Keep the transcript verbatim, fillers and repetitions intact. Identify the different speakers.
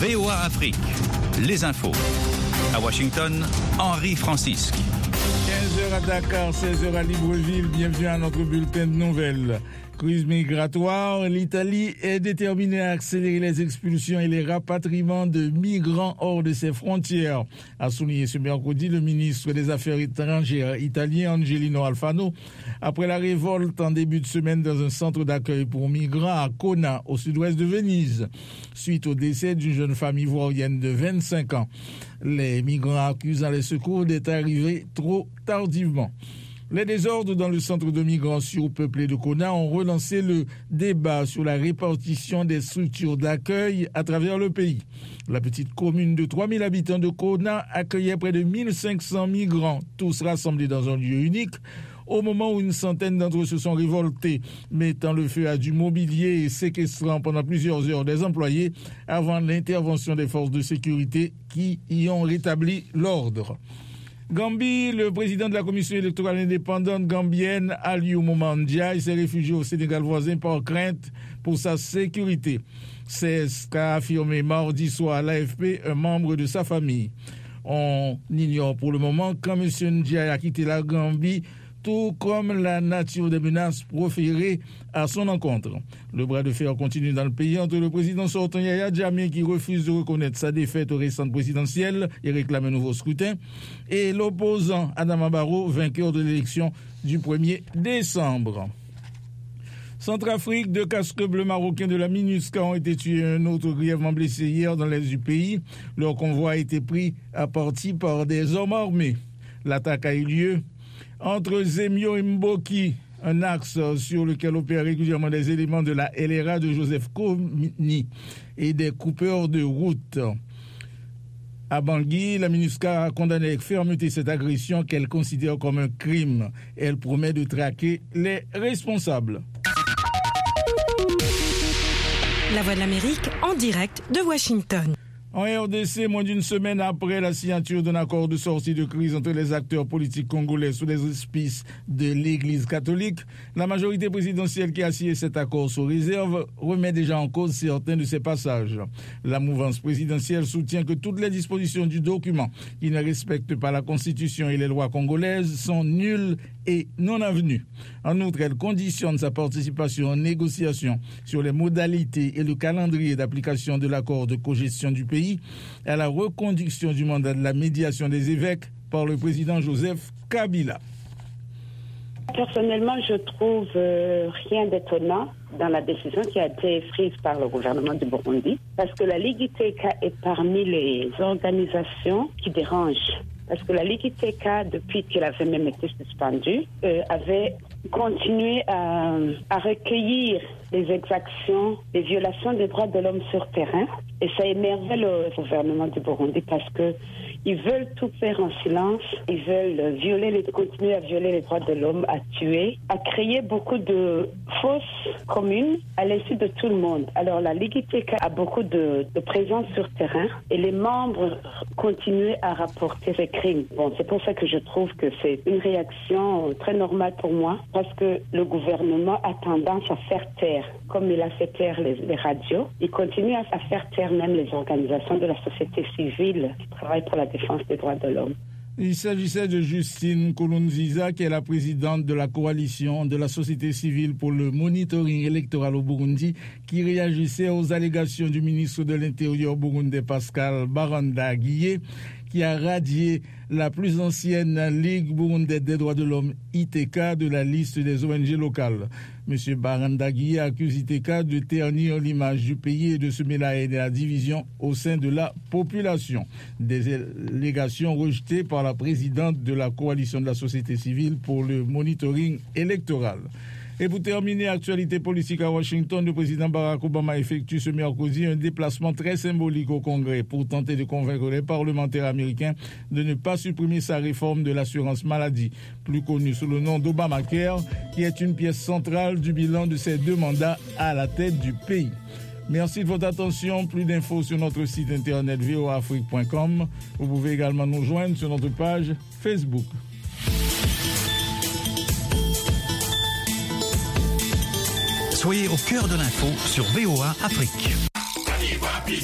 Speaker 1: V O A Afrique, les infos. À Washington, Henri Francisque.
Speaker 2: quinze heures à Dakar, seize heures à Libreville. Bienvenue à notre bulletin de nouvelles. Crise migratoire, l'Italie est déterminée à accélérer les expulsions et les rapatriements de migrants hors de ses frontières, a souligné ce mercredi le ministre des Affaires étrangères italien Angelino Alfano, après la révolte en début de semaine dans un centre d'accueil pour migrants à Cona, au sud-ouest de Venise, suite au décès d'une jeune femme ivoirienne de vingt-cinq ans. Les migrants accusant les secours d'être arrivés trop tardivement. Les désordres dans le centre de migrants surpeuplé de Cona ont relancé le débat sur la répartition des structures d'accueil à travers le pays. La petite commune de trois mille habitants de Cona accueillait près de mille cinq cents migrants, tous rassemblés dans un lieu unique, au moment où une centaine d'entre eux se sont révoltés, mettant le feu à du mobilier et séquestrant pendant plusieurs heures des employés avant l'intervention des forces de sécurité qui y ont rétabli l'ordre. Gambie, le président de la commission électorale indépendante gambienne, Aliou Momandia, s'est réfugié au Sénégal voisin par crainte pour sa sécurité. C'est ce qu'a affirmé mardi soir à l'A F P un membre de sa famille. On ignore pour le moment quand M. Ndiaye a quitté la Gambie, tout comme la nature des menaces proférées à son encontre. Le bras de fer continue dans le pays entre le président sortant Yaya Jammeh, qui refuse de reconnaître sa défaite aux récentes présidentielles et réclame un nouveau scrutin, et l'opposant Adama Barrow, vainqueur de l'élection du premier décembre. Centrafrique, deux casques bleus marocains de la MINUSCA ont été tués et un autre grièvement blessé hier dans l'est du pays. Leur convoi a été pris à partie par des hommes armés. L'attaque a eu lieu entre Zemio et Mboki, un axe sur lequel opèrent régulièrement des éléments de la L R A de Joseph Kony et des coupeurs de route. À Bangui, la MINUSCA a condamné avec fermeté cette agression qu'elle considère comme un crime. Elle promet de traquer les responsables.
Speaker 3: La Voix de l'Amérique en direct de Washington.
Speaker 2: En R D C, moins d'une semaine après la signature d'un accord de sortie de crise entre les acteurs politiques congolais sous les auspices de l'Église catholique, la majorité présidentielle qui a signé cet accord sous réserve remet déjà en cause certains de ses passages. La mouvance présidentielle soutient que toutes les dispositions du document qui ne respectent pas la Constitution et les lois congolaises sont nulles et non avenues. En outre, elle conditionne sa participation aux négociations sur les modalités et le calendrier d'application de l'accord de cogestion du pays à la reconduction du mandat de la médiation des évêques par le président Joseph Kabila.
Speaker 4: Personnellement, je trouve euh, rien d'étonnant dans la décision qui a été prise par le gouvernement du Burundi, parce que la Ligue I T K est parmi les organisations qui dérangent. Parce que la Ligue I T K, depuis qu'elle avait même été suspendue, euh, avait continué à, à recueillir les exactions, les violations des droits de l'homme sur terrain. Et ça énervait le gouvernement du Burundi parce que ils veulent tout faire en silence, ils veulent violer les, continuer à violer les droits de l'homme, à tuer, à créer beaucoup de fausses communes à l'insu de tout le monde. Alors la Ligue I T K a beaucoup de, de présence sur terrain et les membres continuent à rapporter ces crimes. Bon, c'est pour ça que je trouve que c'est une réaction très normale pour moi, parce que le gouvernement a tendance à faire taire, comme il a fait taire les, les radios, il continue à, à faire taire même les organisations de la société civile qui travaillent pour la défense des droits de l'homme.
Speaker 2: Il s'agissait de Justine Kolonziza, qui est la présidente de la coalition de la société civile pour le monitoring électoral au Burundi, qui réagissait aux allégations du ministre de l'Intérieur burundais Pascal Barandagiye, qui a radié la plus ancienne Ligue burundaise des droits de l'homme I T K de la liste des O N G locales. M. Barandagiye accuse I T K de ternir l'image du pays et de semer la haine et la division au sein de la population. Des allégations rejetées par la présidente de la coalition de la société civile pour le monitoring électoral. Et pour terminer, actualité politique à Washington, le président Barack Obama effectue ce mercredi un déplacement très symbolique au Congrès pour tenter de convaincre les parlementaires américains de ne pas supprimer sa réforme de l'assurance maladie, plus connue sous le nom d'Obamacare, qui est une pièce centrale du bilan de ses deux mandats à la tête du pays. Merci de votre attention. Plus d'infos sur notre site internet v o a afrique point com. Vous pouvez également nous joindre sur notre page Facebook.
Speaker 1: Soyez au cœur de l'info sur V O A Afrique.